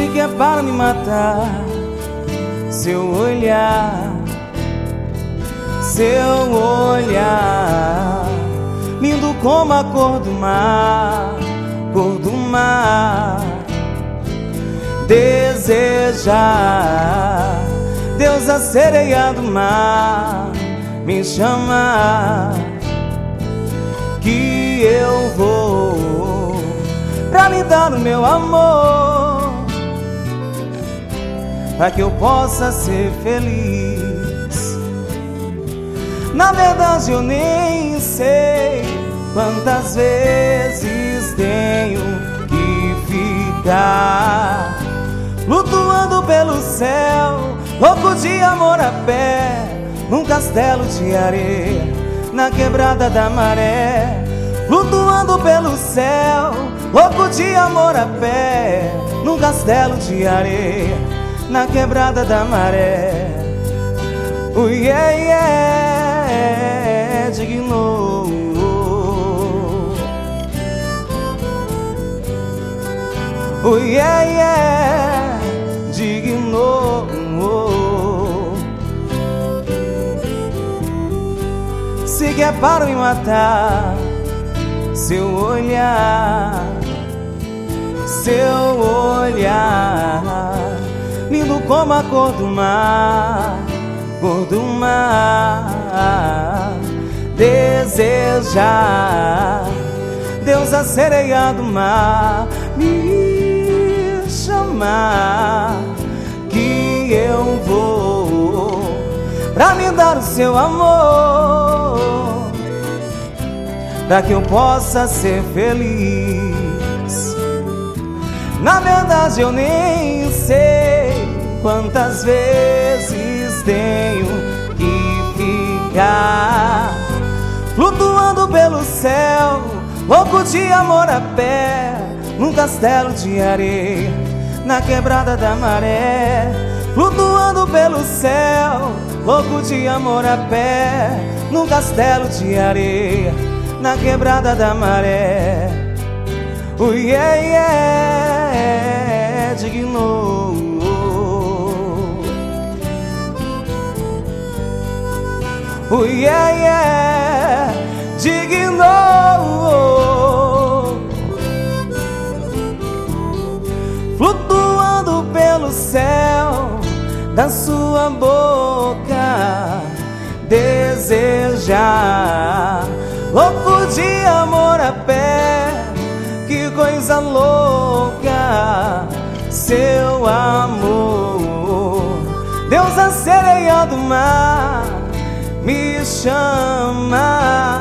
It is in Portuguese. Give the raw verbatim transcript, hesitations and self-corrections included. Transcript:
que é para me matar. Seu olhar, seu olhar, lindo como a cor do mar, cor do mar. Desejar, Deus a sereia do mar me chama, que eu vou pra lhe dar o meu amor, pra que eu possa ser feliz. Na verdade eu nem sei quantas vezes tenho que ficar flutuando pelo céu, louco de amor a pé, num castelo de areia, na quebrada da maré. Flutuando pelo céu, louco de amor a pé, num castelo de areia, na quebrada da maré. Oh yeah, yeah, digno. Oh yeah, yeah, digno. Se quer para me matar, seu olhar, seu olhar, lindo como a cor do mar, cor do mar. Desejar, Deus a sereia do mar me chamar, que eu vou pra me dar o seu amor, pra que eu possa ser feliz. Na verdade eu nem sei quantas vezes tenho que ficar flutuando pelo céu, louco de amor a pé, num castelo de areia, na quebrada da maré. Flutuando pelo céu, louco de amor a pé, num castelo de areia, na quebrada da maré. Oh yeah, yeah, digno. Oh yeah, yeah, digno. Flutuando pelo céu da sua boca, desejar, louco de amor a pé, que coisa louca, seu amor. Deus a sereia do mar me chama,